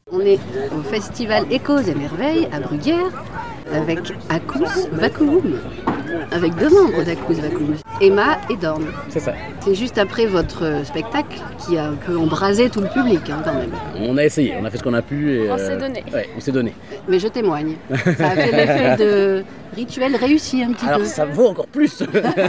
On est au festival Échos et Merveilles à Bruguière avec Akous Vakuum, avec 2 membres d'Akous Vakuum, Emma et Dorn. C'est ça. C'est juste après votre spectacle qui a un peu embrasé tout le public quand même. On a essayé, on a fait ce qu'on a pu. Et, on s'est donné. Ouais, on s'est donné. Mais je témoigne. Ça a fait l'effet de rituel réussi un petit peu. Alors ça vaut encore plus.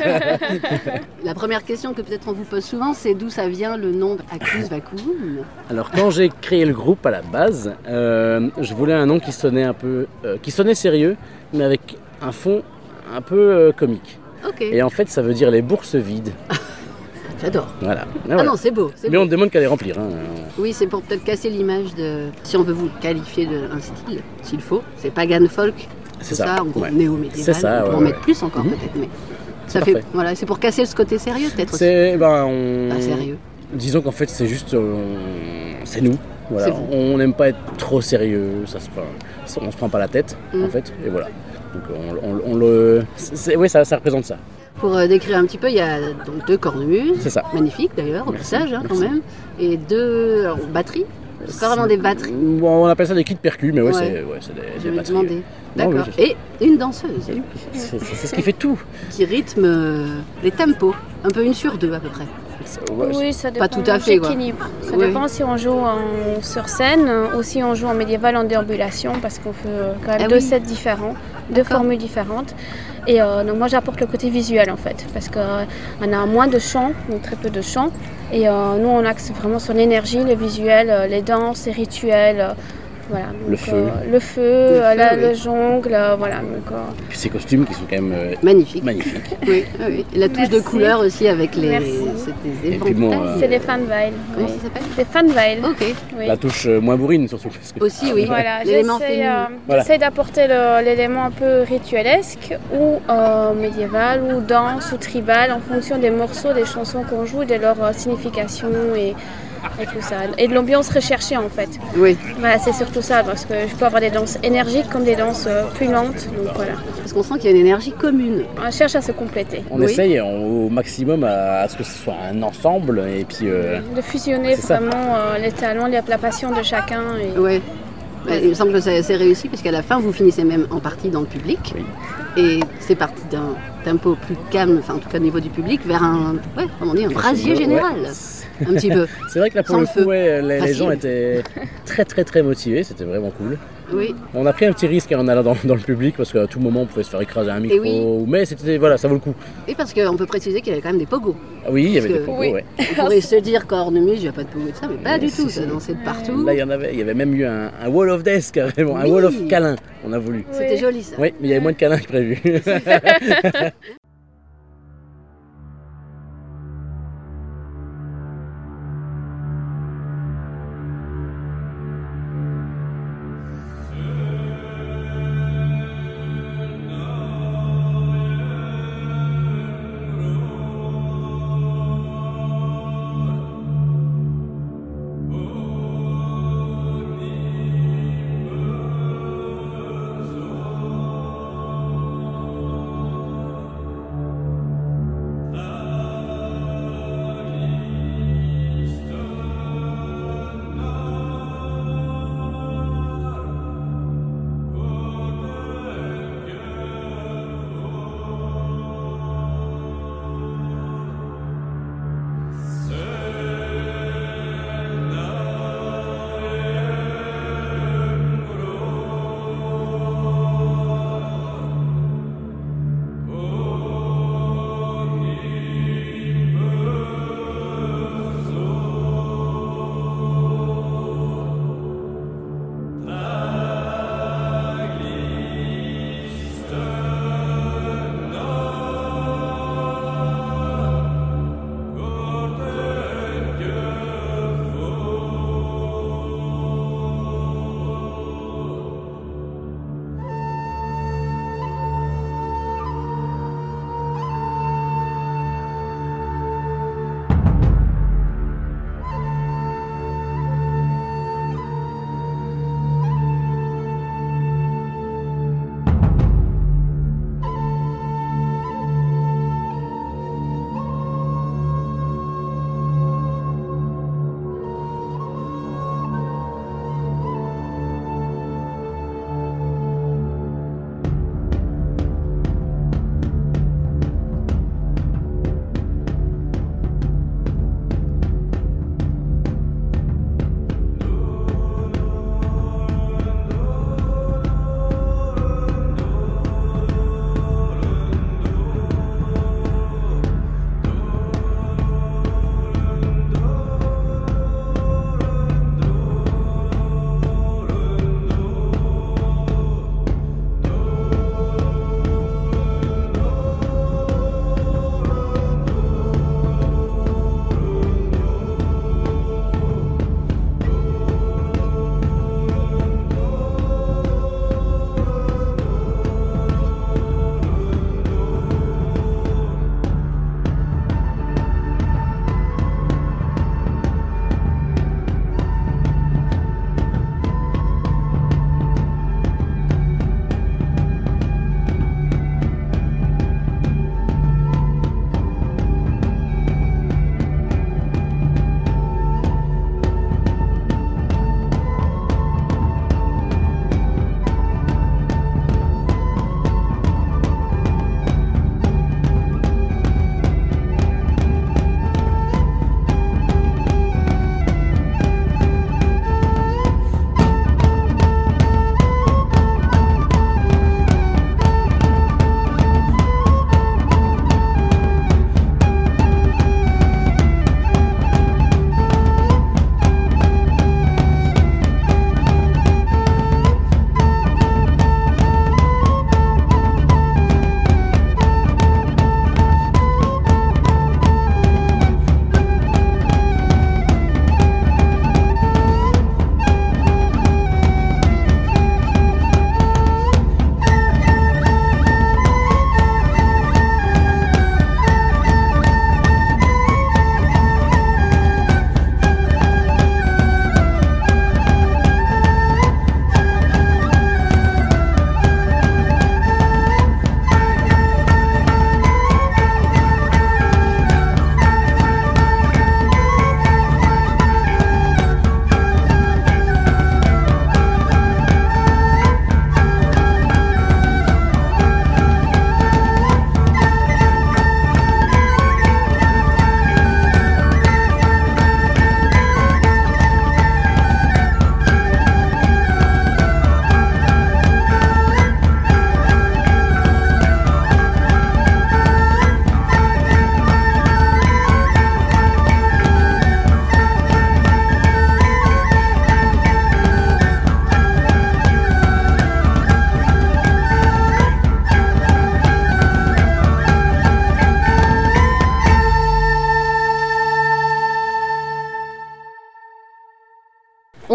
La première question que peut-être on vous pose souvent, c'est d'où ça vient le nom Akous Vakuum. Alors quand j'ai créé le groupe à la base, je voulais un nom qui sonnait un peu, qui sonnait sérieux, mais avec un fond un peu comique. Ok. Et en fait, ça veut dire les bourses vides. J'adore. Voilà. Ah non, c'est beau. Mais on ne demande qu'à les remplir. Hein. Oui, c'est pour peut-être casser l'image de... Si on veut vous qualifier d'un style, s'il faut, c'est pagan folk. C'est ça. En gros, Ouais. néo-médiéval. C'est ça, on peut en mettre plus encore peut-être, mais ça fait... Voilà, c'est pour casser ce côté sérieux peut-être aussi. Pas sérieux. Disons qu'en fait, c'est juste... c'est nous. Voilà. C'est vous. On n'aime pas être trop sérieux. On se prend pas la tête, en fait. Et voilà. Donc ça représente ça. Pour décrire un petit peu, il y a donc 2 cornemuses, C'est ça. magnifiques d'ailleurs, au passage quand Merci. même, et 2 batteries. C'est pas vraiment des batteries. Bon, on appelle ça des kits percus, mais Ouais. c'est des Je vais batteries. demander. Non, D'accord. oui, Et une danseuse c'est ce qui fait tout. qui rythme les tempos, un peu 1 sur 2 à peu près. Oui, ça dépend. Pas tout à fait, quoi. J'équilibre. Ça Oui. dépend si on joue sur scène ou si on joue en médiéval en déambulation, parce qu'on fait quand même Ah 2 oui. sets différents, 2 D'accord. formules différentes. Et donc moi j'apporte le côté visuel en fait, parce qu'on a moins de chant, ou très peu de chant. Et nous on axe vraiment sur l'énergie, le visuel, les danses, les rituels. Voilà, donc, Le feu. le feu, oui. le jongle, voilà. Donc, Puis ces costumes qui sont quand même Magnifique. magnifiques. Oui, oui. Et la touche de Merci. couleur aussi avec les... Merci. C'est des Et puis bon, éventails. c'est des fanveils. Comment Oui. ça s'appelle Des fanveils. Ok. Oui. La touche moins bourrine surtout. Parce que... Aussi, oui. Voilà, L'élément j'essaie, féminin. Voilà. j'essaie d'apporter l'élément un peu rituelesque ou médiéval ou danse ou tribal en fonction des morceaux, des chansons qu'on joue, de leur signification et tout ça. Et de l'ambiance recherchée en fait. Oui. Voilà, c'est surtout ça parce que je peux avoir des danses énergiques comme des danses plus lentes. Donc voilà, Parce qu'on sent qu'il y a une énergie commune. on cherche à se compléter. On Oui. essaye au maximum à ce que ce soit un ensemble et puis De fusionner C'est ça. vraiment les talents, la passion de chacun. Et... Ouais. Il me semble que c'est réussi parce qu'à la fin, vous finissez même en partie dans le public. Oui. Et c'est parti d'un tempo plus calme, enfin en tout cas au niveau du public, vers un brasier général. Un petit peu. C'est vrai que là pour Sans le le feu. coup, les Facile. gens étaient très très très motivés, c'était vraiment cool. Oui. On a pris un petit risque en allant dans le public parce qu'à tout moment on pouvait se faire écraser un micro, oui. mais c'était voilà, ça vaut le coup. Et parce qu'on peut préciser qu'il y avait quand même des pogos. Ah oui, il y avait Parce des que- pogos, Oui. ouais. On pourrait se dire cornemuse, il n'y a pas de pogo de ça, mais pas du tout. Ça dansait de partout. Là il y avait même eu un wall of death carrément, un Oui. wall of câlin, on a voulu. C'était joli ça. Oui, mais il y avait moins de câlins que prévu.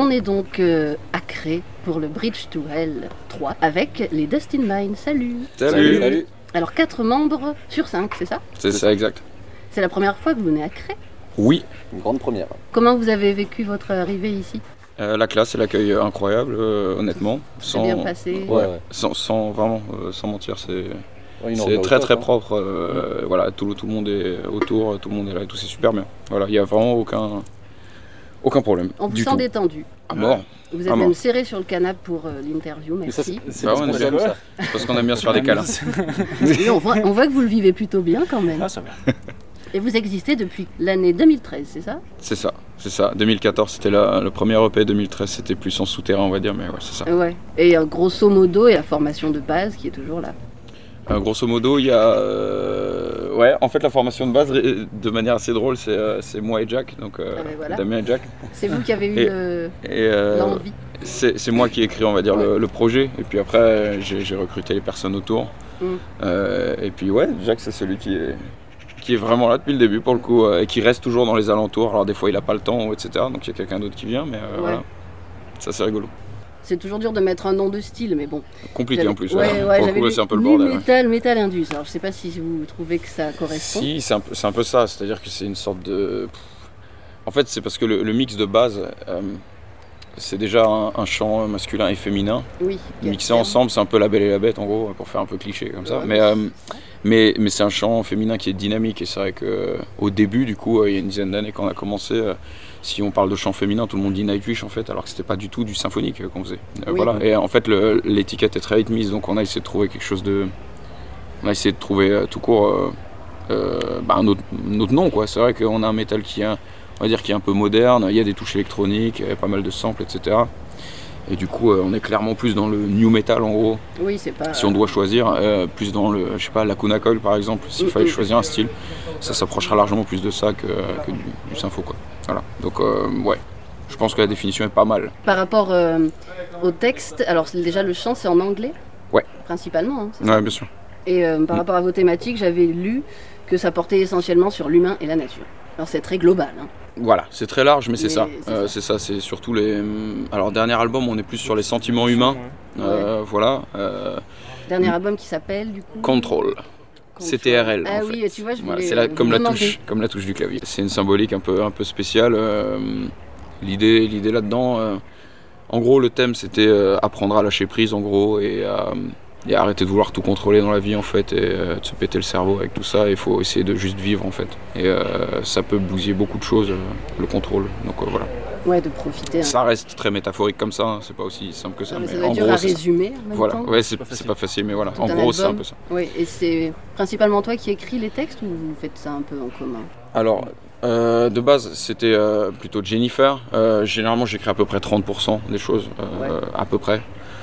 On est donc à Cré pour le Bridge to Hell 3 avec les Dust in Mine. Salut. Salut. Alors 4 membres sur 5, c'est ça? C'est ça, exact. C'est la première fois que vous venez à Cré? Oui. Une grande première. Comment vous avez vécu votre arrivée ici? La classe et l'accueil incroyable, honnêtement. C'est bien passé? Ouais. Sans mentir, Une c'est ambiance très top, très hein. propre. Voilà, tout le monde est autour, tout le monde est là et tout, c'est super bien. Voilà, il n'y a vraiment aucun problème. On vous du sent tout. détendu. À mort. Vous êtes Ah, même bon. serré sur le canapé pour l'interview, Mais ça, merci. c'est Bah parce ouais, qu'on on est comme ça. C'est parce qu'on aime bien se faire des câlins. Et on voit que vous le vivez plutôt bien quand même. Ah, ça va. Et vous existez depuis l'année 2013, c'est ça? C'est ça. 2014 c'était le premier EP, 2013 c'était plus en souterrain on va dire, mais ouais c'est ça. Ouais. Et grosso modo, il y a la formation de base qui est toujours là. Grosso modo, il y a. En fait, la formation de base, de manière assez drôle, c'est moi et Jack, donc ben voilà. Damien et Jack. C'est vous qui avez eu Et l'envie. c'est moi qui ai écrit, on va dire, le projet, et puis après, j'ai recruté les personnes autour. Et puis, ouais, Jack, c'est celui qui est vraiment là depuis le début, pour le coup, et qui reste toujours dans les alentours. Alors, des fois, il n'a pas le temps, etc., donc il y a quelqu'un d'autre qui vient, mais voilà. Ça, c'est rigolo. C'est toujours dur de mettre un nom de style, mais bon. Compliqué en plus. Ouais, Pour le j'avais coup, lu c'est un peu le bordel. Ouais. Metal Indus. Alors je sais pas si vous trouvez que ça correspond. Si, c'est un peu ça, c'est-à-dire que c'est une sorte de... En fait, c'est parce que le mix de base, c'est déjà un chant masculin et féminin. Oui. Mixé ensemble, c'est un peu La Belle et la Bête, en gros, pour faire un peu cliché comme ça. Mais c'est un chant féminin qui est dynamique, et c'est vrai qu'au début, du coup, il y a une dizaine d'années, quand on a commencé, si on parle de chant féminin, tout le monde dit Nightwish, en fait, alors que c'était pas du tout du symphonique qu'on faisait. Oui. Voilà. Et en fait, l'étiquette est très rythmiste, donc on a essayé de trouver quelque chose de... On a essayé de trouver tout court un autre nom, quoi. C'est vrai qu'on a un métal qui est, on va dire, qui est un peu moderne, il y a des touches électroniques, il y a pas mal de samples, etc. Et du coup, on est clairement plus dans le new metal, en gros. Oui, c'est pas... Si on doit choisir, plus dans le, je sais pas, Lacuna Coil, par exemple, s'il fallait choisir un style, ça s'approchera largement plus de ça que du sympho, quoi. Voilà. Donc, ouais, je pense que la définition est pas mal. Par rapport au texte, alors déjà le chant c'est en anglais? Ouais. Principalement, hein, Ouais, bien sûr. Et par rapport à vos thématiques, j'avais lu que ça portait essentiellement sur l'humain et la nature. Alors c'est très global. Hein. Voilà, c'est très large, mais c'est Mais ça. C'est surtout les... Alors, dernier album, on est plus sur les sentiments humains. Voilà. Dernier album qui s'appelle, du coup... Control. CTRL. Ah en oui, fait. tu vois, je Voilà, voulais c'est comme la demander. touche du clavier. C'est une symbolique un peu spéciale. L'idée là-dedans, en gros, le thème, c'était apprendre à lâcher prise, en gros, et arrêter de vouloir tout contrôler dans la vie, en fait, et de se péter le cerveau avec tout ça. Il faut essayer de juste vivre, en fait. Et ça peut bousiller beaucoup de choses, le contrôle. Donc voilà. Ouais, de profiter. Ça reste très métaphorique comme ça, hein. C'est pas aussi simple que ça. Mais ça mais doit en être dur gros, à c'est ça. résumer en même Voilà, temps. ouais, c'est pas facile, mais voilà. Tout En un gros, c'est un album. peu ça. Oui, et c'est principalement toi qui écris les textes ou vous faites ça un peu en commun? Alors, de base, c'était plutôt Jennifer. Généralement, j'écris à peu près 30% des choses, à peu près.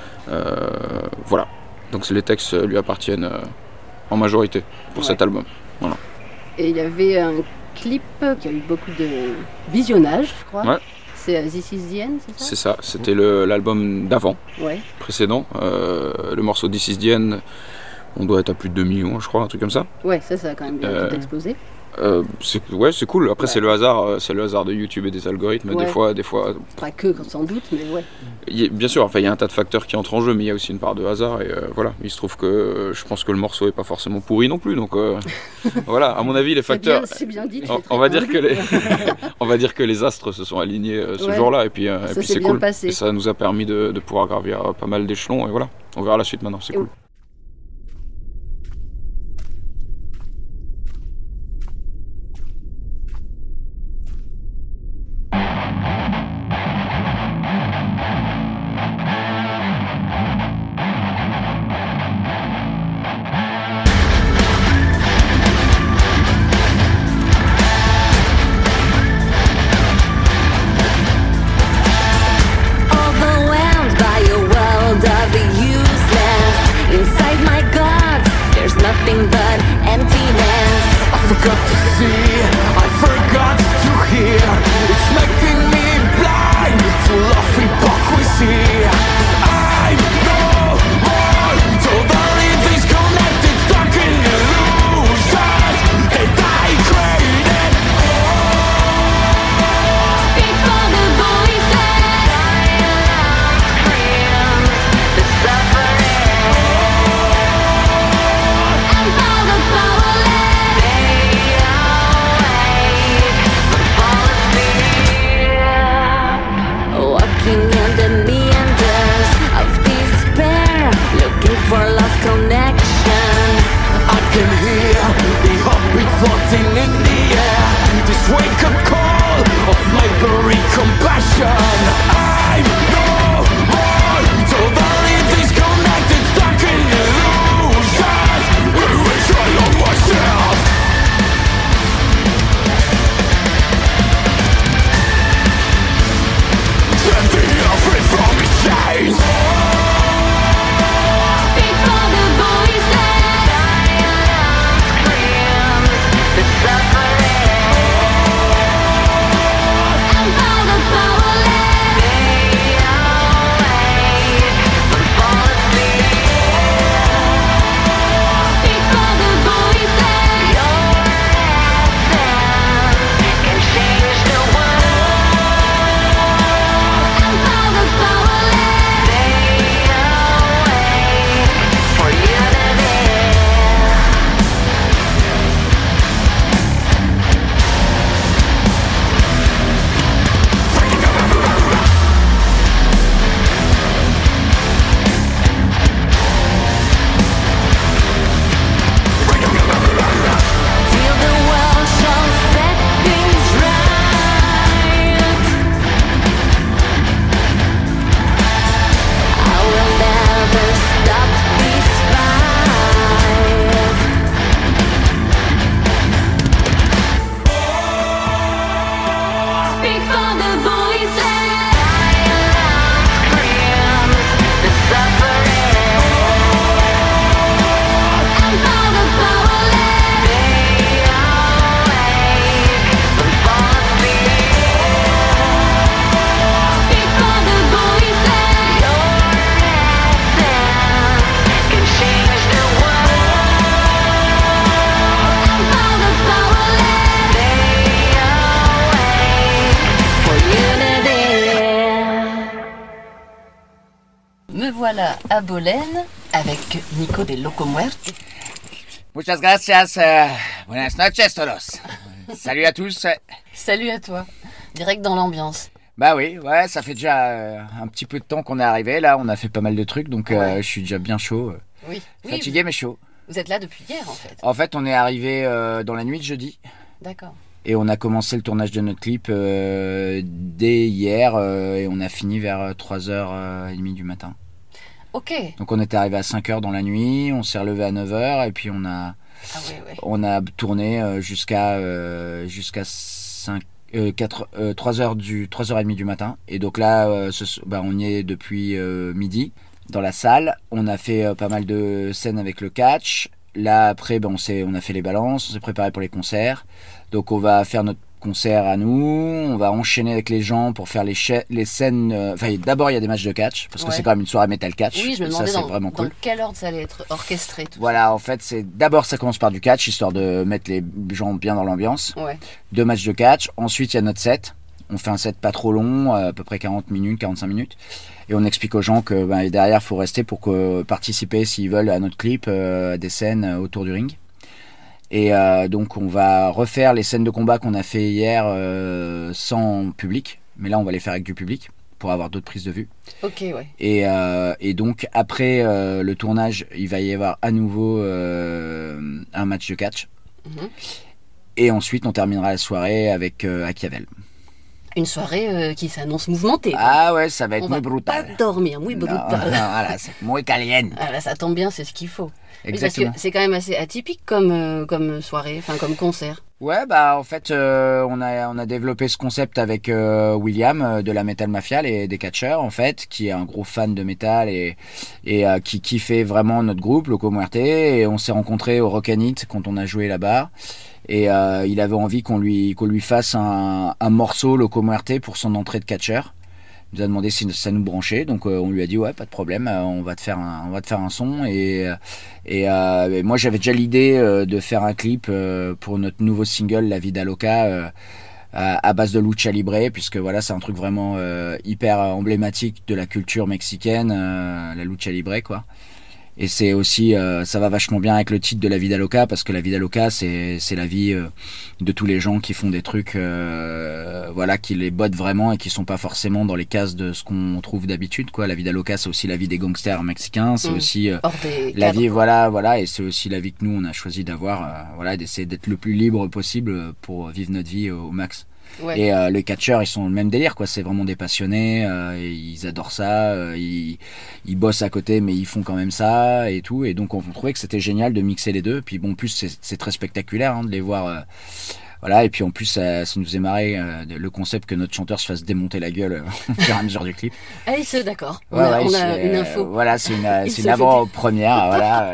Voilà. Donc les textes lui appartiennent en majorité pour cet album. Voilà. Et il y avait un clip qui a eu beaucoup de visionnage, je crois. Ouais. C'est This Is The End, c'est ça? C'est ça, c'était l'album d'avant, Ouais. précédent. Le morceau This Is The End, on doit être à plus de 2 millions, je crois, un truc comme ça. Ouais, ça a quand même bien tout explosé. C'est cool. Après, c'est le hasard de YouTube et des algorithmes. Ouais. Des fois. Pas que, sans doute, mais ouais. Bien sûr, enfin, il y a un tas de facteurs qui entrent en jeu, mais il y a aussi une part de hasard. Et voilà, il se trouve que je pense que le morceau est pas forcément pourri non plus. Donc voilà, à mon avis, les facteurs. C'est bien dit. On va dire que les astres se sont alignés ce jour-là, et puis c'est cool. Passé. Et ça nous a permis de pouvoir gravir pas mal d'échelons. Et voilà, on verra la suite maintenant. C'est cool. Overwhelmed by a world of the useless, looking for lost connection. I can hear the heartbeat floating in the air. This wake-up call of my buried compassion. I'm no more totally disconnected, stuck in illusions in which I love myself. Set the air free from its chains. Speak for the voices. Silence screams the suffering. Empower the powerless. Stay awake and fall asleep. Speak for the voices. Your essence can change the world. Empower the powerless. Stay awake for unity. Till the world shall set things right. I will never stop this fight. Speak for the voices. Silence screams the suffering. Empower the powerless. Stay awake and fall asleep. Speak for the voices. Your essence can change the world. Empower the powerless. Stay awake for unity. Me voilà à Bolène avec Nico des Locomuertes. Muchas gracias. Buenas noches todos. Salut à tous. Salut à toi, direct dans l'ambiance. Bah oui, ouais, ça fait déjà un petit peu de temps qu'on est arrivé. Là, on a fait pas mal de trucs, donc Ouais. je suis déjà bien chaud. Oui, Fatigué mais chaud. vous êtes là depuis hier en fait. En fait, on est arrivé dans la nuit de jeudi D'accord. et on a commencé le tournage de notre clip dès hier et on a fini vers 3h30 du matin. Ok. Donc on était arrivé à 5h dans la nuit, on s'est relevé à 9h et puis on a Ah ouais. on a tourné jusqu'à 3h30 du matin. Et donc là, on y est depuis midi dans la salle. On a fait pas mal de scènes avec le catch. Là, après, on a fait les balances, on s'est préparé pour les concerts. Donc on va faire notre concert à nous, on va enchaîner avec les gens pour faire les scènes. D'abord, il y a des matchs de catch, parce que Ouais. c'est quand même une soirée metal catch. Oui, je me ça, demandais c'est dans, vraiment cool. dans quel ordre ça allait être orchestré tout Voilà, en fait, d'abord ça commence par du catch, histoire de mettre les gens bien dans l'ambiance. ça. Ouais. 2 matchs de catch. Ensuite, il y a notre set. On fait un set pas trop long, à peu près 40 minutes, 45 minutes. Et on explique aux gens que derrière, il faut rester pour participer, s'ils veulent, à notre clip, à des scènes autour du ring. Et donc, on va refaire les scènes de combat qu'on a fait hier sans public. Mais là, on va les faire avec du public pour avoir d'autres prises de vue. Ok, ouais. Et donc, après le tournage, il va y avoir à nouveau un match de catch. Mhm. Et ensuite, on terminera la soirée avec Achiavel. Une soirée qui s'annonce mouvementée. quoi. Ah ouais, ça va être On muy va brutal. pas dormir, muy Non, brutal. non, voilà, c'est muy caliente. Ah là, ça tombe bien, c'est ce qu'il faut. Oui, parce Exactement. que c'est quand même assez atypique comme soirée, enfin comme concert. Ouais, bah en fait, on a développé ce concept avec William de la Metal Mafia et des catcheurs en fait, qui est un gros fan de métal et qui kiffait vraiment notre groupe Loco Muerte, et on s'est rencontrés au Rockanit quand on a joué là-bas. Et il avait envie qu'on lui fasse un morceau Loco Muerte pour son entrée de catcheur. Il nous a demandé si ça nous branchait, donc on lui a dit ouais, pas de problème, on va te faire un son. Et moi j'avais déjà l'idée de faire un clip pour notre nouveau single La Vida Loca à base de lucha libre, puisque voilà, c'est un truc vraiment hyper emblématique de la culture mexicaine, la lucha libre quoi. Et c'est aussi, ça va vachement bien avec le titre de La Vida Loca, parce que La Vida Loca, c'est la vie de tous les gens qui font des trucs, voilà, qui les bottent vraiment et qui sont pas forcément dans les cases de ce qu'on trouve d'habitude, quoi. La Vida Loca, c'est aussi la vie des gangsters mexicains, c'est aussi la vie, voilà, et c'est aussi la vie que nous on a choisi d'avoir, voilà, d'essayer d'être le plus libre possible pour vivre notre vie au max. Ouais. Et les catcheurs, ils sont le même délire, quoi. C'est vraiment des passionnés, et ils adorent ça, ils bossent à côté, mais ils font quand même ça et tout. Et donc on trouvait que c'était génial de mixer les deux. Puis bon, en plus c'est très spectaculaire de les voir. Voilà, et puis en plus ça nous faisait marrer le concept que notre chanteur se fasse démonter la gueule au fur et à mesure du clip. Alice, d'accord. On a une info. Voilà, c'est une avant-première. Voilà.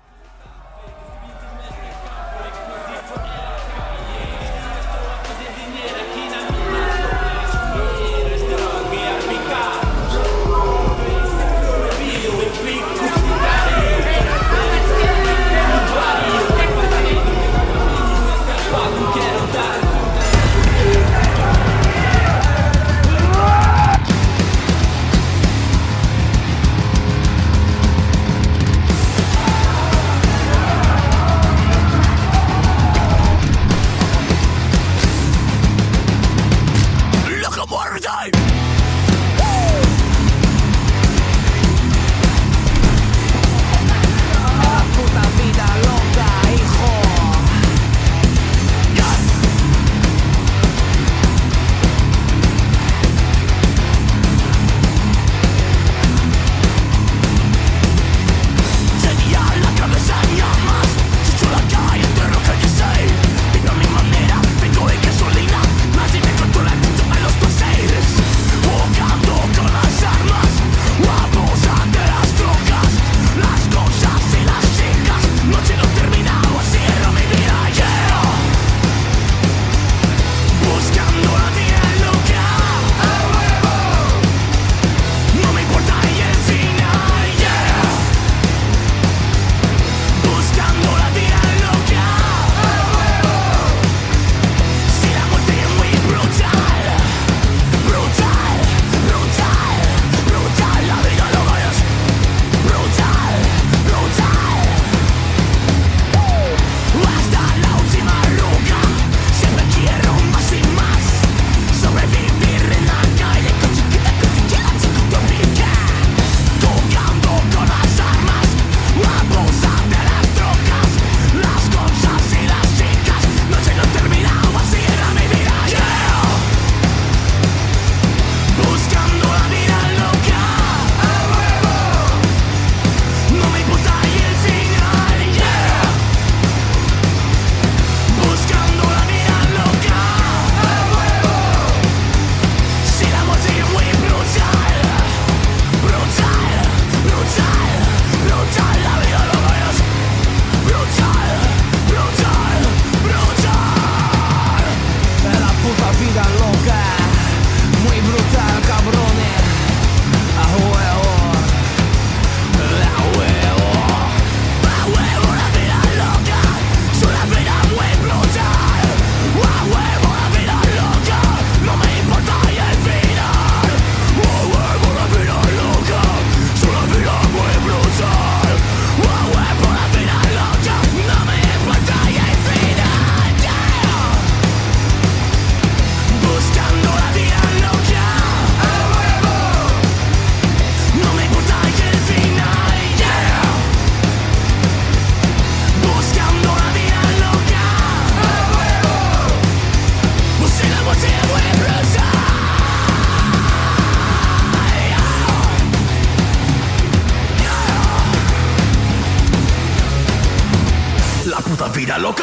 vida loca.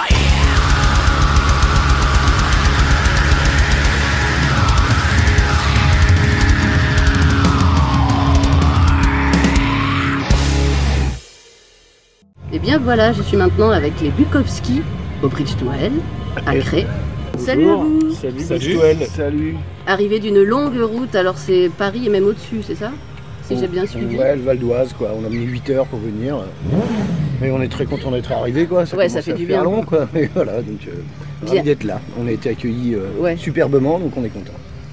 Et bien voilà, je suis maintenant avec les Bukowski au Bridge to Hell, à Cré. Salut à vous. Salut. Arrivé d'une longue route, alors c'est Paris et même au-dessus, c'est ça? Si j'ai bien suivi. Ouais, le Val d'Oise, quoi. On a mis 8 heures pour venir. Mais on est très content d'être arrivé, quoi. Ça Ouais, commence ça fait à du faire bien. long, quoi. Mais voilà, donc ravi d'être là. On a été accueillis Ouais. superbement, donc on est content.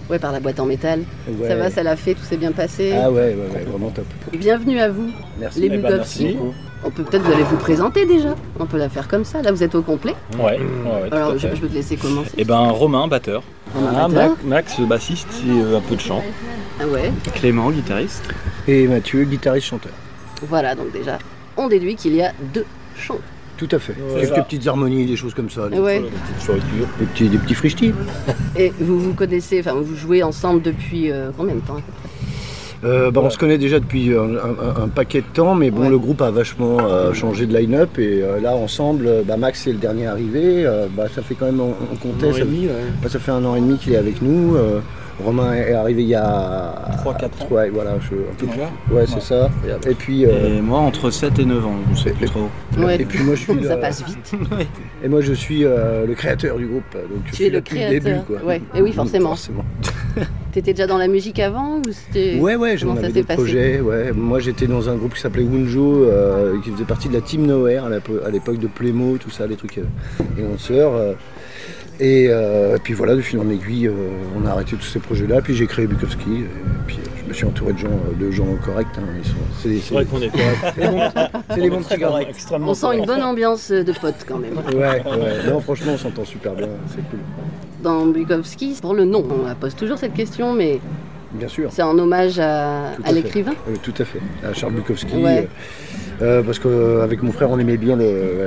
Ouais, par la boîte en métal. Ouais. Ça va, ça l'a fait, tout s'est bien passé. Ah ouais, vraiment top. Bienvenue à vous, Merci. les Eh ben, Bukowski. merci. On peut peut-être vous allez vous présenter déjà. On peut la faire comme ça. Là, vous êtes au complet. Ouais, tout Alors, à je fait. peux te laisser commencer. Et ben Romain, batteur. Un amateur. Max, bassiste et un peu de chant. Ah ouais. Clément, guitariste. Et Mathieu, guitariste chanteur. Voilà, donc déjà, on déduit qu'il y a 2 chants. Tout à fait. Ouais. Quelques petites harmonies, des choses comme ça. Ouais. Des petites fioritures. Des petits frichtis. Et vous vous connaissez, enfin vous jouez ensemble depuis combien de temps à peu près? On se connaît déjà depuis un paquet de temps, mais bon, Ouais. le groupe a vachement changé de line-up et là, ensemble, Max c'est le dernier arrivé. Ça fait quand même, on comptait, ça fait 1 an et demi qu'il est avec nous. Romain est arrivé il y a 3-4 ans. Ouais, voilà, un peu plus. Ouais, c'est ça. Et puis, Et moi, entre 7 et 9 ans, je sais plus trop. Ouais. et puis moi, je suis Ça passe vite. Et moi, je suis le créateur du groupe. Donc, je Tu suis es là le depuis créateur. le début, quoi. Ouais. Et oui, forcément. Forcément. T'étais déjà dans la musique avant ou c'était... Ouais, Comment j'en ça avais s'est des passé? projets. Ouais. Moi, j'étais dans un groupe qui s'appelait Wunjo, qui faisait partie de la Team Nowhere à l'époque de Playmo, tout ça, les trucs élanceurs. Et puis voilà, de fil en aiguille, on a arrêté tous ces projets-là. Puis j'ai créé Bukowski. Et puis je me suis entouré de gens corrects. Hein. C'est vrai qu'on est C'est les bons petits gars. On sent une bonne ambiance de potes quand même. Ouais. Non, franchement, on s'entend super bien. C'est cool. Dans Bukowski, pour le nom, on la pose toujours cette question, mais Bien sûr. c'est en hommage à Tout à fait. l'écrivain. Tout à fait, à Charles Bukowski. Ouais. Parce qu'avec mon frère, on aimait bien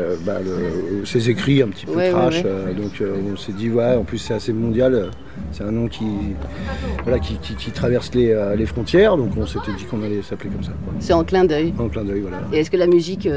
ses écrits un petit peu Ouais, trash. ouais. Donc on s'est dit, en plus c'est assez mondial. C'est un nom qui traverse les frontières. Donc on s'était dit qu'on allait s'appeler comme ça. Quoi. C'est en clin d'œil. En clin d'œil, voilà. Et est-ce que la musique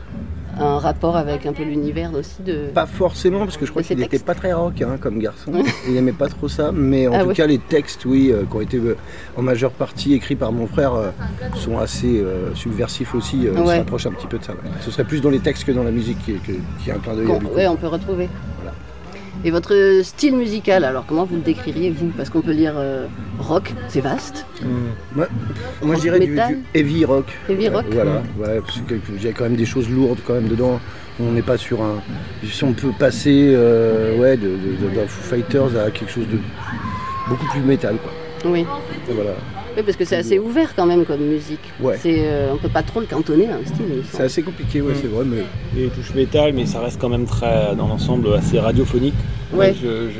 a un rapport avec un peu l'univers aussi de... Pas forcément, parce que je crois Et ses qu'il n'était textes pas très rock comme garçon. Il n'aimait pas trop ça. Mais en Ah tout ouais. cas, les textes, oui, qui ont été en majeure partie écrits par mon frère, sont assez subversifs aussi. Ouais. Ça rapproche un petit peu de ça. Ouais. Ce serait plus dans les textes que dans la musique qui a un clin d'œil. à Bukowski. Ouais, on peut retrouver. Voilà. Et votre style musical, alors comment vous le décririez vous? Parce qu'on peut lire rock, c'est vaste. Moi je dirais du Metal. heavy rock. Heavy rock. Voilà, parce qu'il y a quand même des choses lourdes quand même dedans. On n'est pas sur un. Si on peut passer d'un Foo Fighters à quelque chose de beaucoup plus métal, quoi. Oui. Et voilà. Oui, parce que c'est assez ouvert quand même comme musique. Ouais. On peut pas trop le cantonner à un style. il me C'est semble. assez compliqué, c'est vrai, mais Et touche métal, mais ça reste quand même très, dans l'ensemble, assez radiophonique. Ouais.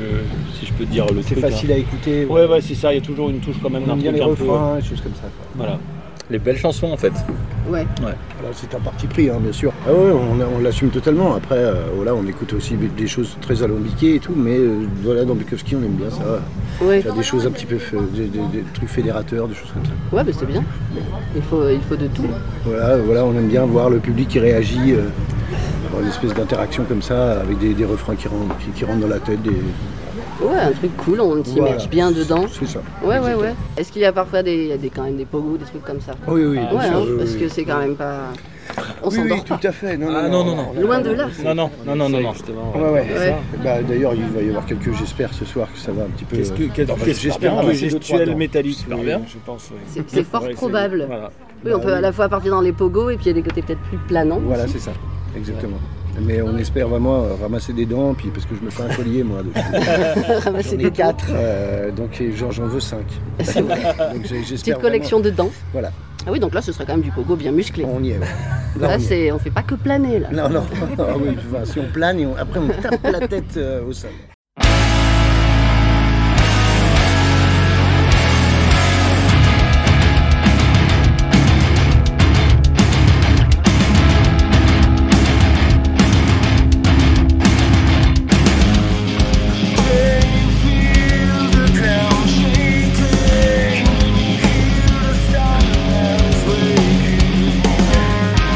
Si je peux dire le c'est truc. facile à écouter. Ouais, c'est ça, il y a toujours une touche quand même On d'un aime bien truc les un peu. refrains, des choses comme ça. Quoi. Voilà. Les belles chansons en fait. Ouais. Alors c'est un parti pris, bien sûr. Ah ouais, on l'assume totalement. Après, on écoute aussi des choses très alambiquées et tout, mais dans Bukowski, on aime bien ça. Ouais. Il y a des choses un petit peu, des trucs fédérateurs, des choses comme ça. Ouais, mais c'est bien. Il faut de tout. Voilà, on aime bien voir le public qui réagit, avoir une espèce d'interaction comme ça, avec des refrains qui rentrent dans la tête. Ouais, un truc cool, on s'immerge bien dedans. C'est ça. Ouais. Est-ce qu'il y a parfois quand même des pogos, des trucs comme ça? Oui, Ouais, bien sûr, oui, parce oui. que c'est quand même pas... On Oui, s'endort oui, pas. tout à fait. Non. Loin de là. Non. Justement. Ouais. Ouais. D'ailleurs, il va y avoir j'espère ce soir que ça va un petit peu. J'espère que que j'ai gestuel métallique. Super bien. Je pense. C'est fort probable. Voilà. Oui, on peut à la fois partir dans les pogos et puis il y a des côtés peut-être plus planants. Voilà, aussi. c'est ça. Exactement. Mais on espère vraiment ramasser des dents, puis parce que je me fais un collier moi. Ramasser J'en des ai dents. 4, donc j'en veux 5. C'est vrai. Donc j'espère Petite collection de dents. Voilà. Ah oui, donc là, ce serait quand même du pogo bien musclé. On y est. Ouais. Là, Là, on y est. on fait pas que planer, là. Non. Ah oui, enfin, si on plane et après on tape la tête au sol.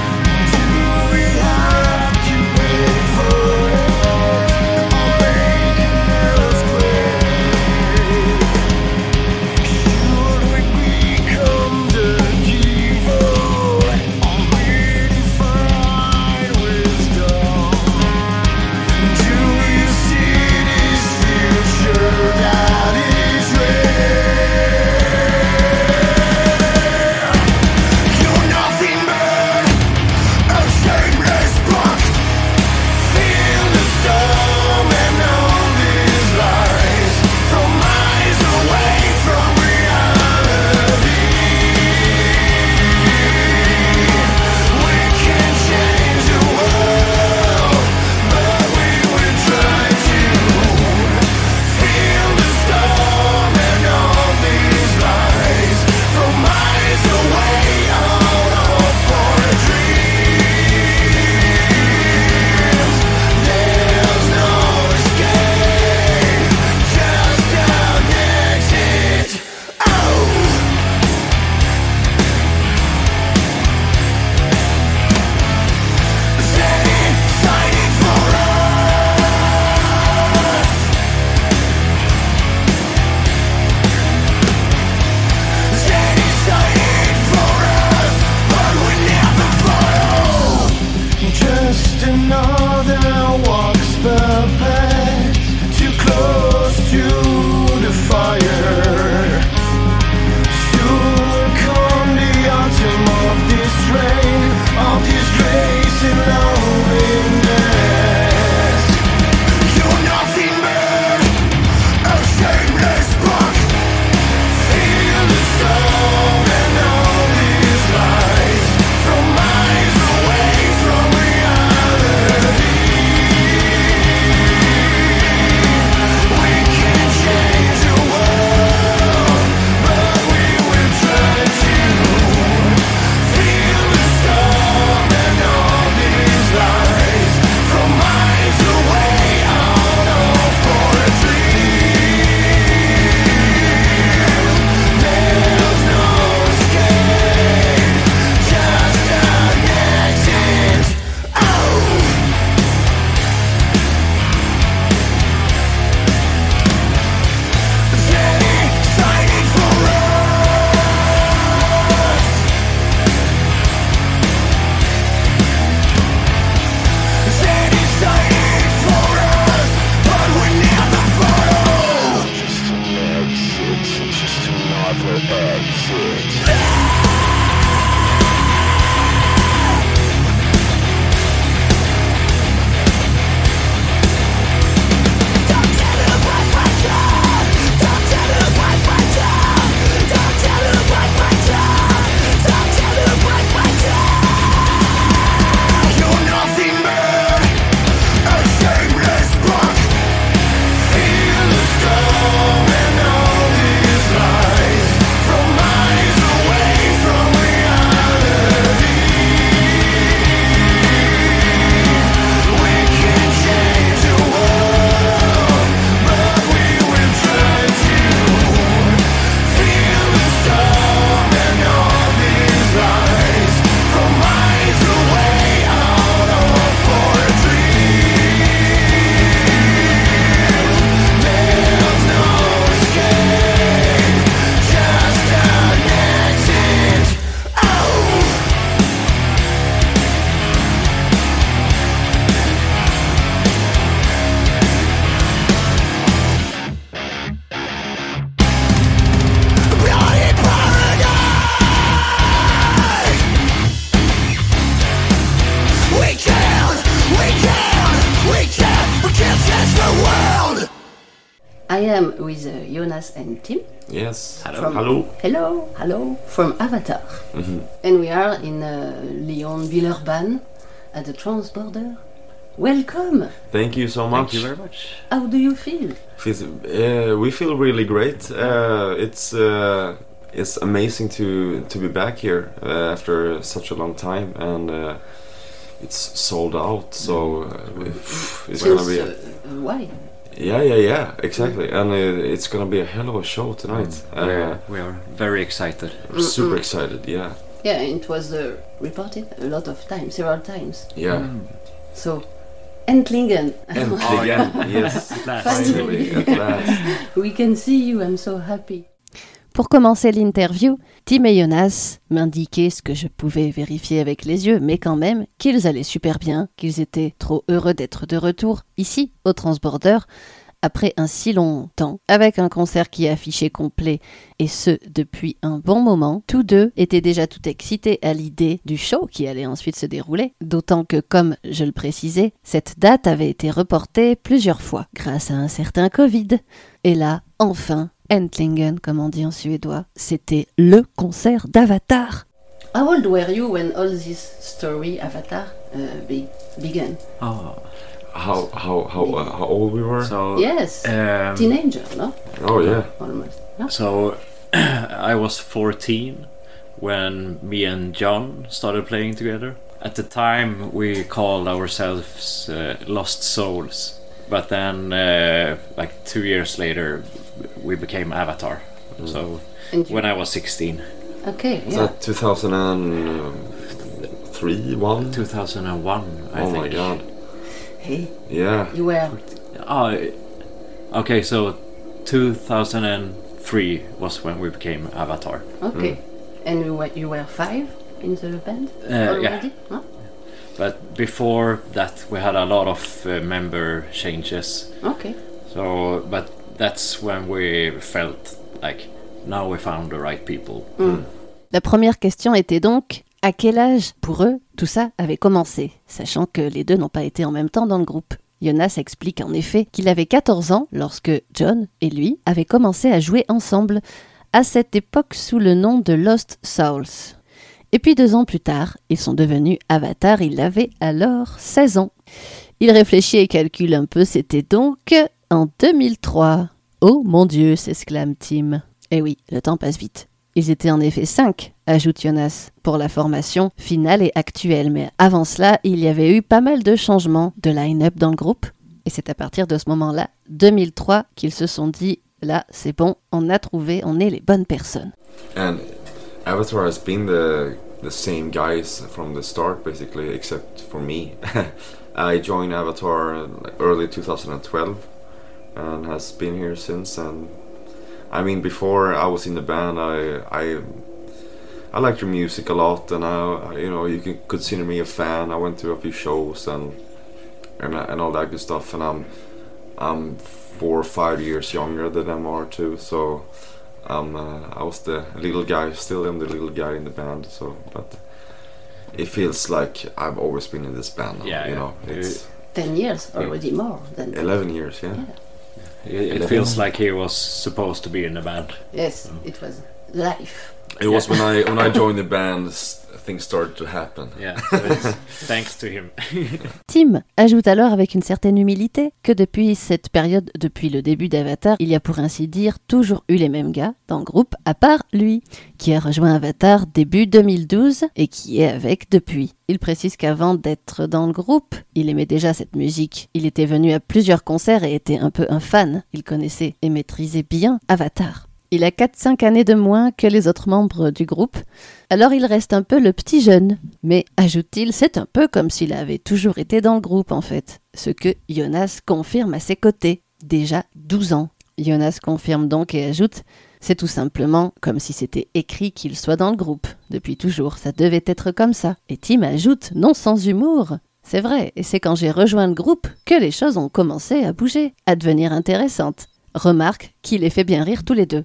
Baby am with Jonas and Tim. Yes. From- Hello, from Avatar. And we are in Lyon, Villeurbanne, at the Transborder. Welcome! Thank you so much. Thank you very much. How do you feel? We feel really great. It's amazing to be back here after such a long time, and it's sold out. So it's gonna be. Why? Yeah, exactly. And it's gonna be a hell of a show tonight. We are very excited. We're super excited. Yeah. Yeah, it was reported a lot of times, several times. Yeah. So, Entlingen. Again, yes. Finally. At last. We can see you, I'm so happy. Pour commencer l'interview, Tim et Jonas m'indiquaient ce que je pouvais vérifier avec les yeux, mais quand même qu'ils allaient super bien, qu'ils étaient trop heureux d'être de retour ici, au Transborder, après un si long temps, avec un concert qui affichait complet, et ce, depuis un bon moment. Tous deux étaient déjà tout excités à l'idée du show qui allait ensuite se dérouler, d'autant que, comme je le précisais, cette date avait été reportée plusieurs fois, grâce à un certain Covid. Et là, enfin, Entlingen, comme on dit en suédois, c'était le concert d'Avatar. How old were you when all this story, Avatar, began? How old we were? So Yes, teenager, no? Oh yeah. Almost. No? So I was 14 when me and John started playing together. At the time, we called ourselves Lost Souls, but then, like 2 years later, we became Avatar. So when I was 16. Okay, Is yeah. that 2003, 1? 2001, I think. Oh my god. Hey, Yeah. you were... Okay, so 2003 was when we became Avatar. Okay. And you were 5 in the band Yeah. already? No? But before that, we had a lot of member changes. Okay. So, but that's when we felt like now we found the right people. La première question était donc, à quel âge, pour eux, tout ça avait commencé, sachant que les deux n'ont pas été en même temps dans le groupe. Jonas explique en effet qu'il avait 14 ans lorsque John et lui avaient commencé à jouer ensemble, à cette époque sous le nom de Lost Souls. Et puis 2 ans plus tard, ils sont devenus Avatar, il avait alors 16 ans. Il réfléchit et calcule un peu, c'était donc en 2003. Oh mon Dieu, s'exclame Tim. Eh oui, le temps passe vite. Ils étaient en effet 5, ajoute Jonas, pour la formation finale et actuelle. Mais avant cela, il y avait eu pas mal de changements de line-up dans le groupe. Et c'est à partir de ce moment-là, 2003, qu'ils se sont dit, là, c'est bon, on a trouvé, on est les bonnes personnes. And Avatar has been the same guys from the start, basically, except for me. I joined Avatar early 2012 and has been here since. And I mean, before I was in the band, I liked your music a lot, and you can consider me a fan. I went to a few shows and all that good stuff, and I'm 4 or 5 years younger than them are too, so I was the little guy, still am the little guy in the band. So, but it feels like I've always been in this band now, Yeah, you yeah. know. It's 10 years, already more than 11 years, yeah. It feels like he was supposed to be in the band. Yes, it was life. It was when I joined the band, things started to happen. Yeah, so it's thanks to him. Tim ajoute alors avec une certaine humilité que depuis cette période, depuis le début d'Avatar, il y a pour ainsi dire toujours eu les mêmes gars dans le groupe, à part lui, qui a rejoint Avatar début 2012 et qui est avec depuis. Il précise qu'avant d'être dans le groupe, il aimait déjà cette musique. Il était venu à plusieurs concerts et était un peu un fan. Il connaissait et maîtrisait bien Avatar. Il a 4-5 années de moins que les autres membres du groupe, alors il reste un peu le petit jeune. Mais, ajoute-t-il, c'est un peu comme s'il avait toujours été dans le groupe en fait, ce que Jonas confirme à ses côtés, déjà 12 ans. Jonas confirme donc et ajoute, c'est tout simplement comme si c'était écrit qu'il soit dans le groupe, depuis toujours, ça devait être comme ça. Et Tim ajoute, non sans humour, c'est vrai, et c'est quand j'ai rejoint le groupe que les choses ont commencé à bouger, à devenir intéressantes. Remarque qui les fait bien rire tous les deux.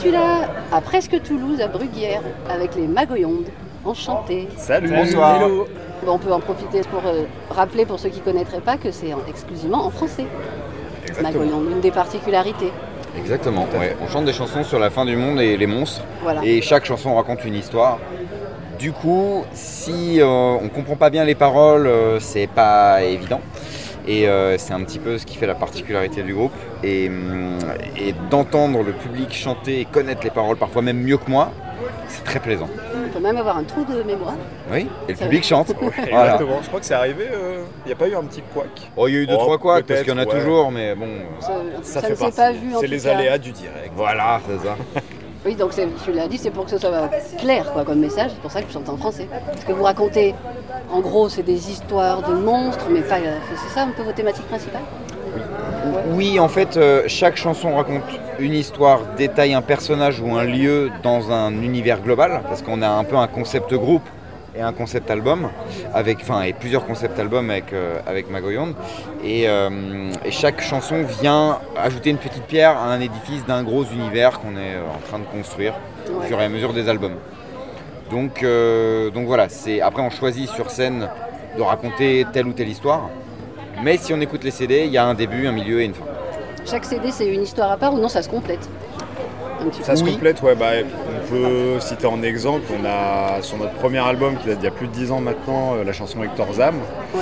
suis là, à presque Toulouse, à Bruguière, avec les Magoyondes. Enchanté. Salut. Bonsoir. Hello. Bon, on peut en profiter pour rappeler pour ceux qui ne connaîtraient pas que c'est exclusivement en français. Magoyondes, une des particularités. Exactement, ouais. On chante des chansons sur la fin du monde et les monstres. Voilà. Et chaque chanson raconte une histoire. Du coup, si on ne comprend pas bien les paroles, c'est pas évident. Et c'est un petit peu ce qui fait la particularité du groupe. Et d'entendre le public chanter et connaître les paroles, parfois même mieux que moi, c'est très plaisant. On peut même avoir un trou de mémoire. Oui, et le public chante. Voilà. Exactement, je crois que c'est arrivé, il n'y a pas eu un petit couac. Oh, il y a eu 2-3 couacs, parce qu'il y en a toujours, mais bon. Ça fait ne s'est partie. pas vu en C'est tout les cas. aléas du direct. Voilà, c'est ça. Oui, donc tu l'as dit, c'est pour que ce soit clair quoi, comme message, c'est pour ça que je chante en français. Ce que vous racontez, en gros, c'est des histoires de monstres, mais pas. C'est ça un peu vos thématiques principales ? Oui, en fait, chaque chanson raconte une histoire, détaille un personnage ou un lieu dans un univers global, parce qu'on a un peu un concept groupe et un concept album, et plusieurs concept albums avec Magoyondes. Et chaque chanson vient ajouter une petite pierre à un édifice d'un gros univers qu'on est en train de construire au fur et à mesure des albums. Donc voilà, après on choisit sur scène de raconter telle ou telle histoire. Mais si on écoute les CD, il y a un début, un milieu et une fin. Chaque CD, c'est une histoire à part ou non, ça se complète un petit peu. Ça se complète, ouais. On peut citer en exemple, on a sur notre premier album qui date d'il y a plus de 10 ans maintenant, la chanson Hector Zam,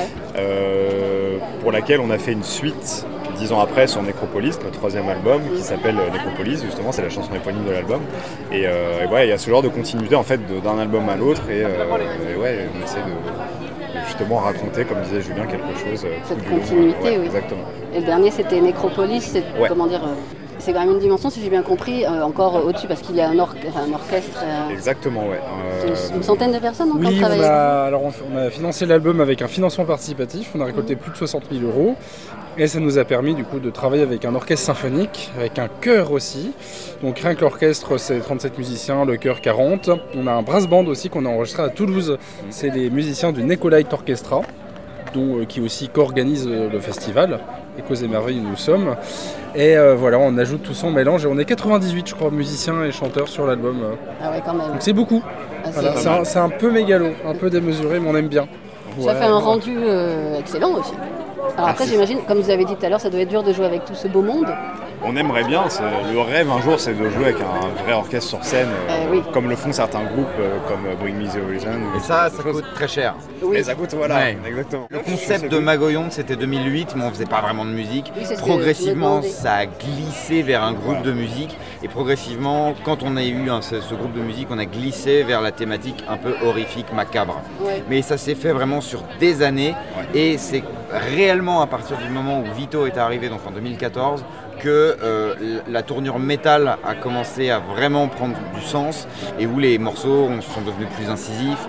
pour laquelle on a fait une suite 10 ans après sur Nécropolis, notre troisième album, qui s'appelle Nécropolis, justement, c'est la chanson éponyme de l'album. Et ouais, il y a ce genre de continuité en fait d'un album à l'autre, et ouais, on essaie de justement raconter, comme disait Julien, quelque chose. Cette continuité, oui. Exactement. Et le dernier, c'était Nécropolis, c'est comment dire. C'est quand même une dimension, si j'ai bien compris, encore au-dessus, parce qu'il y a un orchestre. Exactement, ouais. Une centaine de personnes encore Oui, travaillé. on a financé l'album avec un financement participatif, on a récolté plus de 60 000 €, et ça nous a permis du coup de travailler avec un orchestre symphonique, avec un chœur aussi. Donc rien que l'orchestre, c'est 37 musiciens, le chœur 40. On a un brass band aussi qu'on a enregistré à Toulouse, c'est les musiciens du Necolite Orchestra, qui aussi co-organise le festival. Échos et merveilles où nous sommes. Et voilà, on ajoute tout ça, on mélange, et on est 98 je crois musiciens et chanteurs sur l'album. Ah ouais, quand même. Donc c'est beaucoup. Voilà, c'est un peu mégalo, un peu démesuré, mais on aime bien. Ça fait un rendu excellent aussi. Alors après, j'imagine, comme vous avez dit tout à l'heure, ça doit être dur de jouer avec tout ce beau monde. On aimerait bien, le rêve un jour, c'est de jouer avec un vrai orchestre sur scène, comme le font certains groupes comme Bring Me the Horizon. Et ça coûte très cher. Oui. Et ça coûte, voilà, exactement. Le concept de Magoyondes, c'était 2008, mais on faisait pas vraiment de musique. Oui, progressivement, ça a glissé vers un groupe de musique. Et progressivement, quand on a eu ce groupe de musique, on a glissé vers la thématique un peu horrifique, macabre. Ouais. Mais ça s'est fait vraiment sur des années. Et c'est réellement à partir du moment où Vito est arrivé, donc en 2014, que la tournure métal a commencé à vraiment prendre du sens, et où les morceaux sont devenus plus incisifs,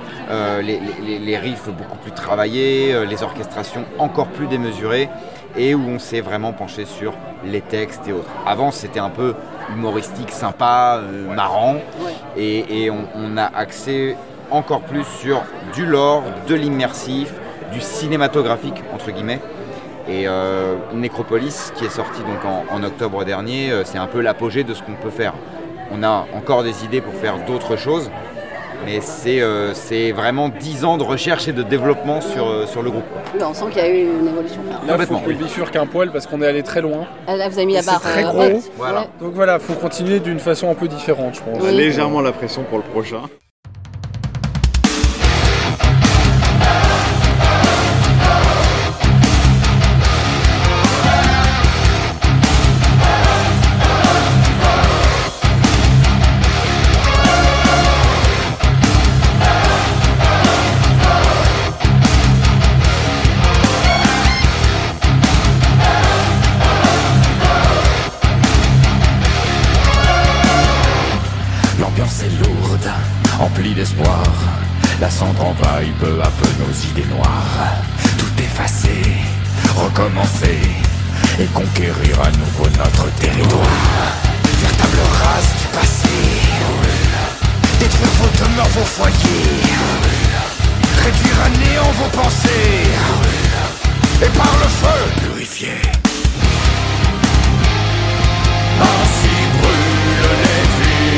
les riffs beaucoup plus travaillés, les orchestrations encore plus démesurées, et où on s'est vraiment penché sur les textes et autres. Avant, c'était un peu humoristique, sympa, marrant, et on a axé encore plus sur du lore, de l'immersif, du cinématographique entre guillemets. Et Nécropolis, qui est sorti donc en octobre dernier, c'est un peu l'apogée de ce qu'on peut faire. On a encore des idées pour faire d'autres choses, mais c'est vraiment 10 ans de recherche et de développement sur le groupe. Oui, on sent qu'il y a eu une évolution. Là, il faut qu'on bifurque un poil parce qu'on est allé très loin. Là, vous avez mis la barre très gros. Voilà. Ouais. Donc voilà, il faut continuer d'une façon un peu différente, je pense. On a légèrement la pression pour le prochain. L'ambiance est lourde, emplie d'espoir. La cendre envahit peu à peu nos idées noires. Tout effacer, recommencer et conquérir à nouveau notre territoire. Faire table rase du passé, détruire vos demeures, vos foyers, réduire à néant vos pensées, et par le feu purifier. Ainsi brûlent les vies.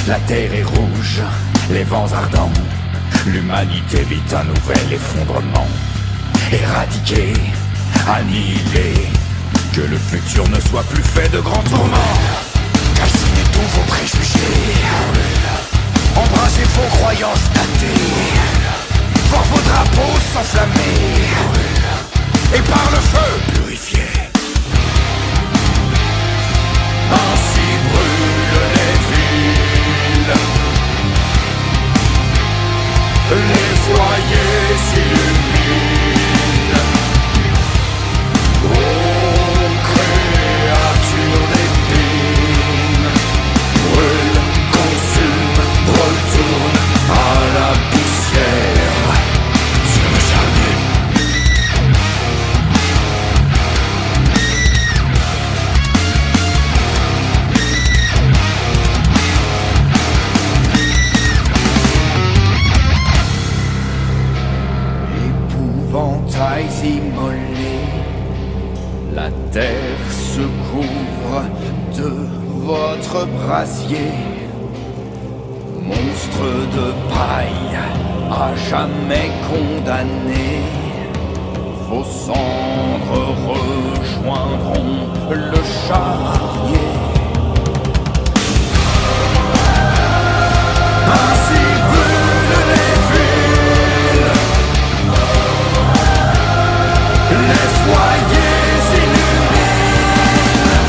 La terre est rouge, les vents ardents. L'humanité vit un nouvel effondrement. Éradiquer, annihiler. Que le futur ne soit plus fait de grands tourments. Calcinez tous vos préjugés. Embrasez vos croyances datées. Voir vos drapeaux s'enflammer. Et par le feu purifié. Ainsi brûlent les villes. Les foyers s'illuminent. Oh, créature d'épines. Brûle, consume, retourne à la poussière. Sur le charnier. Épouvantails immolés, la terre se couvre de votre brasier. Monstre de paille, à jamais condamné. Vos cendres rejoindront le charnier. Ainsi brûlent les villes. Les foyers s'illuminent.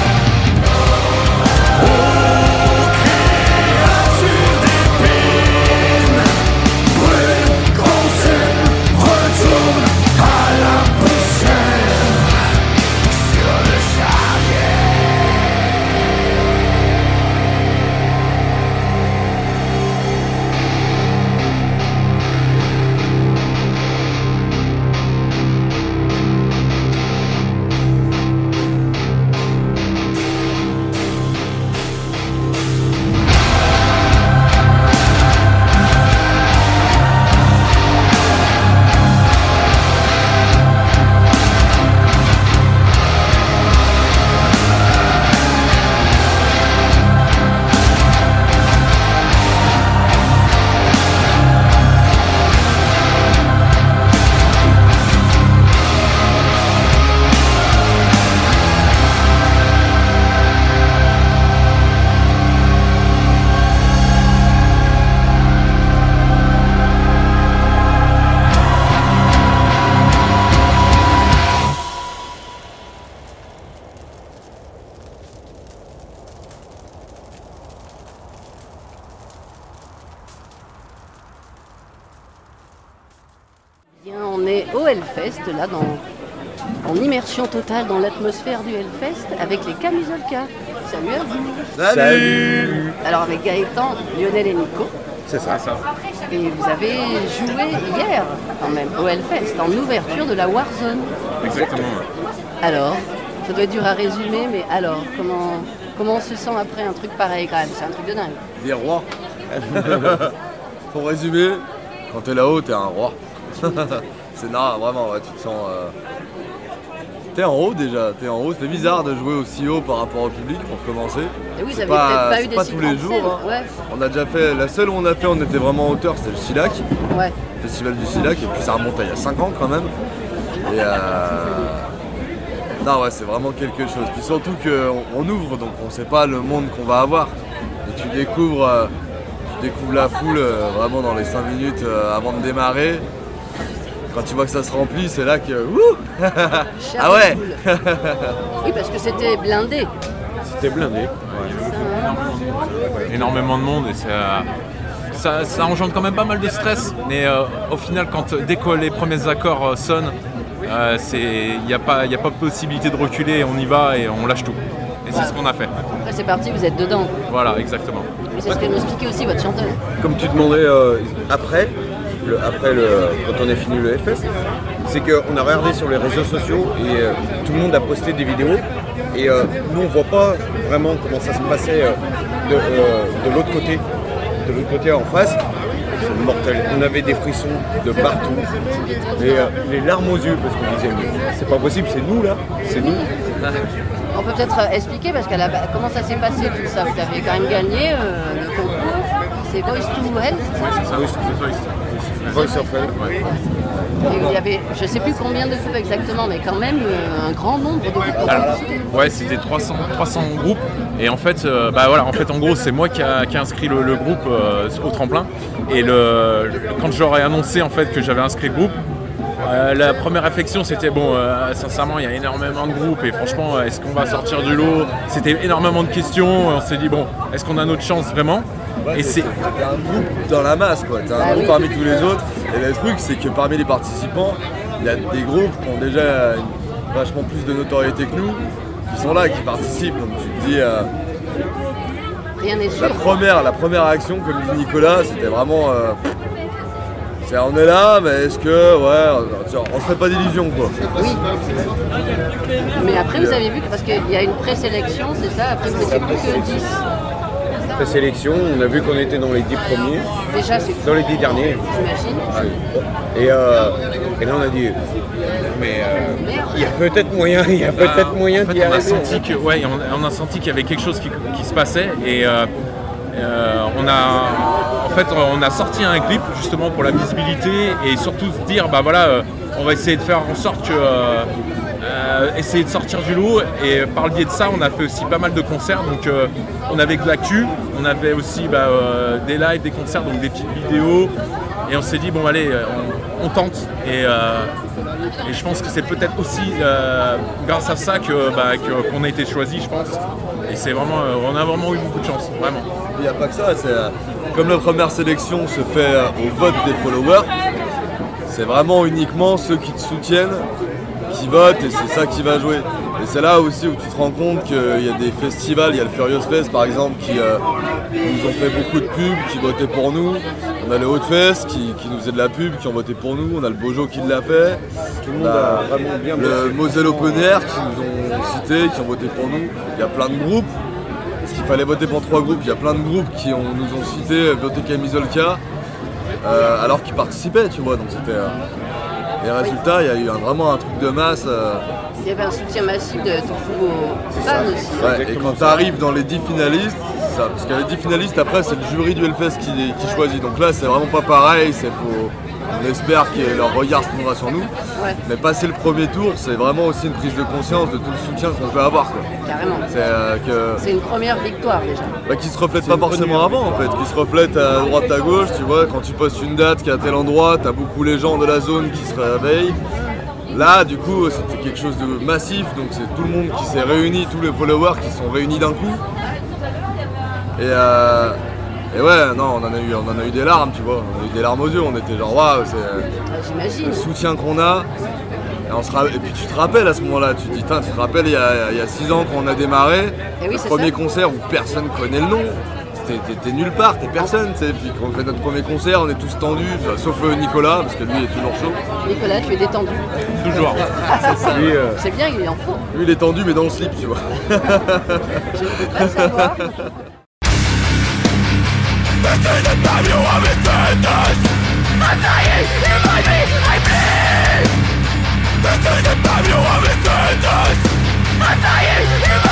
Oh, créature d'épines. Brûle, consume, retourne à la poussière. Sur le charnier. Bien, on est au Hellfest, là, en immersion totale dans l'atmosphère du Hellfest, avec les Camisolka. Salut à vous. Salut. Alors avec Gaëtan, Lionel et Nico. C'est ça. Et vous avez joué hier, quand même, au Hellfest, en ouverture de la Warzone. Exactement. Alors, ça doit être dur à résumer, mais alors, comment on se sent après un truc pareil quand même? C'est un truc de dingue. Des rois. Pour résumer, quand t'es là-haut, t'es un roi. C'est non, vraiment, ouais, tu te sens. T'es en haut déjà, t'es en haut. C'est bizarre de jouer aussi haut par rapport au public pour commencer. Et oui, vous c'est avez peut-être pas eu des pas si tous les grandes jours. scènes, Hein. ouais. On a déjà fait, la seule où on a fait, on était vraiment en hauteur, c'était le Silac. Ouais. Le festival du Silac, et puis ça remonte à il y a 5 ans quand même. Et non, ouais, c'est vraiment quelque chose. Puis surtout qu'on ouvre, donc on sait pas le monde qu'on va avoir. Et tu découvres la foule vraiment dans les 5 minutes avant de démarrer. Quand tu vois que ça se remplit, c'est là que... Wouh. Ah ouais. Oui, parce que c'était blindé. C'était blindé, ouais. Énormément de monde et ça engendre quand même pas mal de stress. Mais au final, dès que les premiers accords sonnent, il n'y a pas de possibilité de reculer, on y va et on lâche tout. Et c'est ce qu'on a fait. Après c'est parti, vous êtes dedans. Voilà, exactement. Mais c'est ce que nous expliquait aussi votre chanteuse. Comme tu demandais après, quand on a fini le Hellfest, c'est qu'on a regardé sur les réseaux sociaux et tout le monde a posté des vidéos et nous on voit pas vraiment comment ça se passait de l'autre côté en face. C'est mortel, on avait des frissons de partout et les larmes aux yeux parce qu'on disait c'est pas possible, c'est nous là, c'est nous. On peut peut-être expliquer parce qu'à comment ça s'est passé tout ça. Vous avez quand même gagné le concours. c'est Voice to Hell, c'est ça? Ouais, c'est ça. Oui, Voice of Hell. Ouais. Et il y avait, je ne sais plus combien de groupes exactement, mais quand même un grand nombre de groupes. Alors, ouais, c'était 300 groupes. Et en fait, en gros, c'est moi qui a inscrit le groupe au tremplin. Et quand je leur ai annoncé en fait que j'avais inscrit le groupe, la première réflexion c'était sincèrement il y a énormément de groupes et franchement est-ce qu'on va sortir du lot? C'était énormément de questions, on s'est dit est-ce qu'on a notre chance vraiment? Ouais, et c'est un groupe dans la masse quoi, t'as un groupe parmi tous les autres et le truc c'est que parmi les participants il y a des groupes qui ont déjà vachement plus de notoriété que nous qui sont là, qui participent, donc tu te dis rien n'est sûr. La première action comme dit Nicolas c'était vraiment on est là, mais est-ce que, on se fait pas d'illusions quoi. Oui. Mais après vous avez vu que parce qu'il y a une présélection, c'est ça, après vous n'étiez plus que 10. Présélection, on a vu qu'on était dans les 10 premiers. Déjà c'est dans les 10 derniers. J'imagine. Ouais. Et là on a dit, mais il y a peut-être moyen, d'y arriver. On a senti qu'il y avait quelque chose qui se passait et on a sorti un clip justement pour la visibilité et surtout se dire on va essayer de faire en sorte que essayer de sortir du lot et par le biais de ça on a fait aussi pas mal de concerts donc on avait de l'actu, on avait aussi des lives, des concerts, donc des petites vidéos et on s'est dit on tente et je pense que c'est peut-être aussi grâce à ça qu'on a été choisi je pense et c'est vraiment on a vraiment eu beaucoup de chance vraiment. Il n'y a pas que ça, comme la première sélection se fait au vote des followers, c'est vraiment uniquement ceux qui te soutiennent qui votent et c'est ça qui va jouer. Et c'est là aussi où tu te rends compte qu'il y a des festivals, il y a le Furious Fest par exemple qui nous ont fait beaucoup de pubs, qui votaient pour nous. On a le Hot Fest qui nous faisait de la pub, qui ont voté pour nous. On a le Bojo qui l'a fait. Tout le monde a vraiment bien le Moselle Open Air qui nous ont cités, qui ont voté pour nous. Il y a plein de groupes. Parce qu'il fallait voter pour 3 groupes, il y a plein de groupes qui nous ont cité, voté Camisolka, alors qu'ils participaient, tu vois. Donc c'était. Et résultat, il y a eu vraiment un truc de masse. Il y avait un soutien massif de tous vos fans aussi. Ouais, et quand tu arrives dans les 10 finalistes, parce qu'il y a les 10 finalistes, après c'est le jury du Hellfest qui choisit. Donc là, c'est vraiment pas pareil. On espère que leur regard se tournera sur nous. Ouais. Mais passer le premier tour, c'est vraiment aussi une prise de conscience de tout le soutien qu'on peut avoir. Quoi. Carrément. C'est une première victoire déjà. Qui se reflète pas forcément avant en fait, qui se reflète à droite à gauche, tu vois, quand tu postes une date qui est à tel endroit, t'as beaucoup les gens de la zone qui se réveillent. Là du coup c'était quelque chose de massif, donc c'est tout le monde qui s'est réuni, tous les followers qui sont réunis d'un coup. Et ouais, non, on en a eu des larmes, tu vois, on a eu des larmes aux yeux, on était genre waouh, c'est le soutien qu'on a. Et puis tu te rappelles à ce moment-là, tu te dis, tu te rappelles il y a 6 ans quand on a démarré, le premier concert où personne connaît le nom, t'es nulle part, t'es personne, tu sais. Puis quand on fait notre premier concert, on est tous tendus, sauf Nicolas, parce que lui est toujours chaud. Nicolas, tu es détendu. Toujours. C'est bien, il est en fond. Lui il est tendu mais dans le slip, tu vois. Je ne peux pas savoir. This is the time you have intended. I'm dying, remind me, I bleed. This is the time you have intended. I'm dying,